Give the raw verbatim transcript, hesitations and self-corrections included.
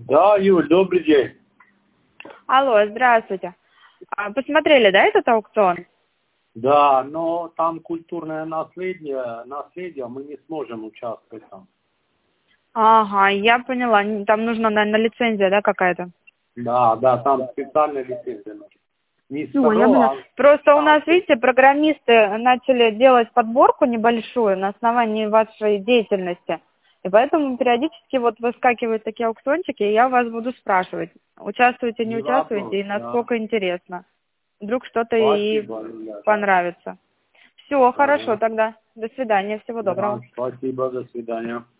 Да, Юль, добрый день. Алло, здравствуйте. А, Посмотрели, да, этот аукцион? Да, но там культурное наследие, наследие, мы не сможем участвовать там. Ага, я поняла. Н- Там нужна, наверное, лицензия, да, какая-то? Да, да, там специальная лицензия нужна. Не Ну, я СФРО, поняла. а Просто у нас, станция. видите, программисты начали делать подборку небольшую на основании вашей деятельности. И поэтому периодически вот выскакивают такие аукциончики, и я вас буду спрашивать, участвуете, не Не вопрос, участвуете, и да. насколько интересно. Вдруг что-то и Спасибо, Юля, да. понравится. Все, хорошо Ага. тогда. До свидания, всего Да, доброго. спасибо, до свидания.